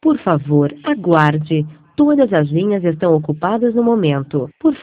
Por favor, aguarde. Todas as linhas estão ocupadas no momento. Por